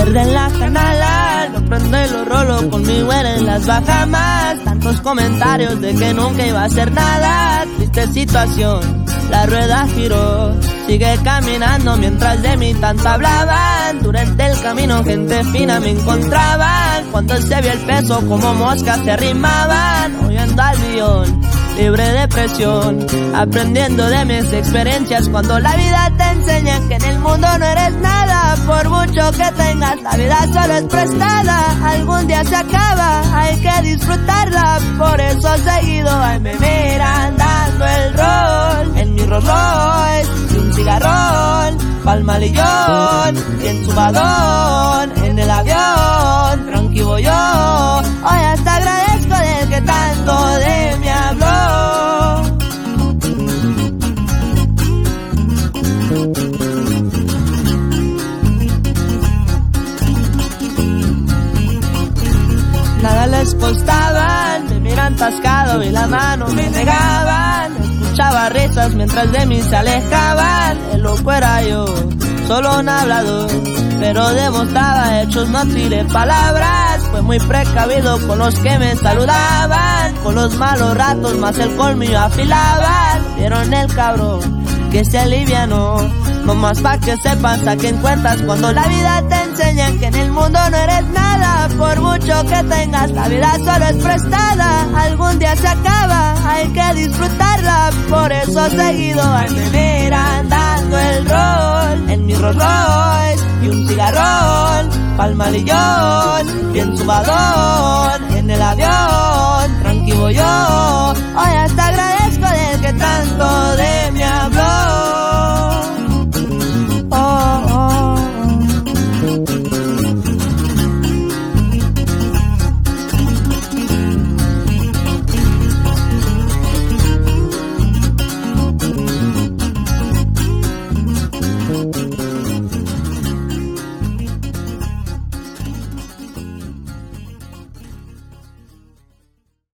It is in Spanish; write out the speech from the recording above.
verde en la canala, lo prendo y lo rolo, conmigo eres las bajamas. Tantos comentarios de que nunca iba a hacer nada, triste situación, la rueda giró. Sigue caminando mientras de mí tanto hablaban. Durante el camino gente fina me encontraban. Cuando se vio el peso como moscas se arrimaban. Oyendo al guión, libre de presión, aprendiendo de mis experiencias. Cuando la vida te enseña que en el mundo no eres nada, por mucho que tengas, la vida solo es prestada. Algún día se acaba, hay que disfrutarla. Por eso seguido ahí me miran dando el rol en mi Rolls Royce y un cigarrón pa'l malillón, bien subadón en el avión, tranquilo voy yo. Hoy hasta agradezco del que tanto de mí habló. Nada les costaba, me miran tascado y la mano me negaban. Escuchaba risas mientras de mí se alejaban. El loco era yo, solo un hablador, pero demostraba hechos, no tiré palabras. Fue muy precavido con los que me saludaban, con los malos ratos más el colmillo afilaban. Vieron el cabrón que se alivianó, nomás pa' que sepas a quién cuentas. Cuando la vida te enseña que en el mundo no eres nada, por mucho que tengas, la vida solo es prestada. Algún día se acaba, hay que disfrutarla. Por eso seguido ahí me miran dando el rol en mi Rolls Royce y un cigarrón pa'l malillón, bien subadón en el avión, tranquilo yo. Hoy hasta